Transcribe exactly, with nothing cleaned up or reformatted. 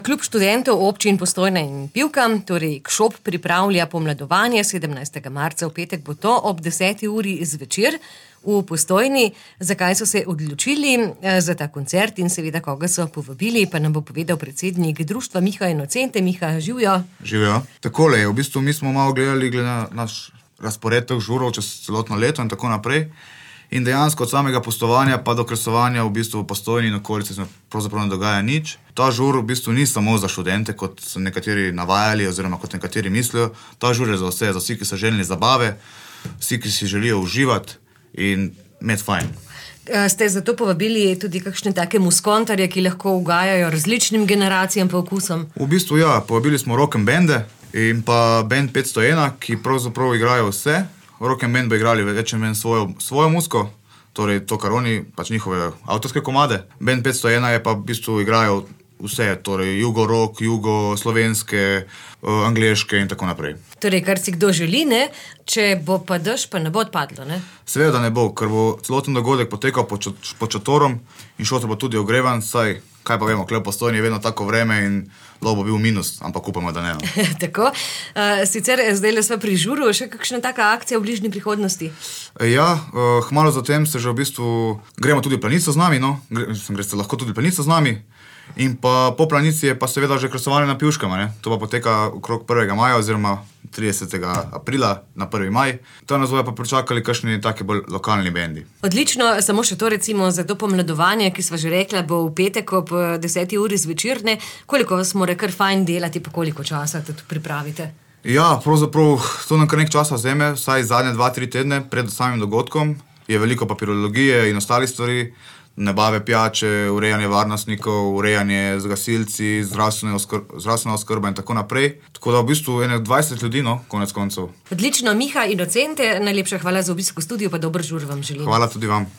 Klub študentov občin Postojna in Pivka, torej KŠOP, pripravlja pomladovanje sedemnajstega marca, v petek bo to ob deseti uri zvečer v Postojni. Zakaj so se odločili za ta koncert in seveda koga so povabili, pa nam bo povedal predsednik društva Miha Inocente. Miha, živjo. Živjo. Takole, v bistvu mi smo malo gledali glede na naš razpored teh žurov čez celotno leto in tako naprej. In dejansko od samega postovanja pa do kresovanja v bistvu v Postojni in okolici se pravzaprav ne dogaja nič. Ta žur v bistvu ni samo za študente, kot so nekateri navajali oziroma kot nekateri mislijo. Ta žur je za vse, za vsi, ki so željni zabave, vsi, ki si želijo uživati in imeti fajn. Ste zato povabili tudi kakšne take muskontarje, ki lahko ugajajo različnim generacijam pa okusom? V bistvu ja, povabili smo rock and bande in pa band petsto ena, ki pravzaprav igrajo vse. Rock and band bo igrali več in manj svojo, svojo muziko, torej to, kar oni, pač njihove avtorske komade. Band petsto ena je pa v bistvu igrajo vse, torej jugo rock, jugo slovenske, angleške in tako naprej. Torej, kar si kdo želi, ne? Če bo pa dež, pa ne bo odpadlo, ne? Seveda ne bo, ker bo celoten dogodek potekal pod, pod šatorom in šotor bo tudi ogrevan, saj, kaj pa vemo, kle v Postojni je vedno tako vreme in lov bo bil minus, ampak upamo, da ne. No. Tako, uh, sicer zdaj le sva pri žuru, še kakšna taka akcija v bližnji prihodnosti? Ja, uh, hmalo zatem se že v bistvu gremo tudi v Planico z nami, no, Gre, greste lahko tudi v Planico z nami. In pa po Planici je pa seveda že kresovanje na Pivškama, ne? To pa poteka okrog prvega maja oziroma tridesetega aprila na prvi maj. To nas bojo pa pričakali kakšni taki bolj lokalni bendi. Odlično, samo še to recimo za to pomladovanje, ki sva že rekla, bo v petek ob deseti uri zvečerne. Koliko vas mora kar fajn delati, pa koliko časa tudi pripravite? Ja, pravzaprav to nam kar nek časa vzeme, vsaj zadnje dva, tri tedne pred samim dogodkom. Je veliko papirologije in ostalih stvari, nabave pijače, urejanje varnostnikov, urejanje z gasilci, zdravstvena oskrba, zdravstvena oskrba in tako naprej. Tako da v bistvu ene dvajset ljudi, no, konec koncev. Odlično, Miha Inocente, najlepša hvala za obisk v studiu, pa dober žur vam želim. Hvala tudi vam.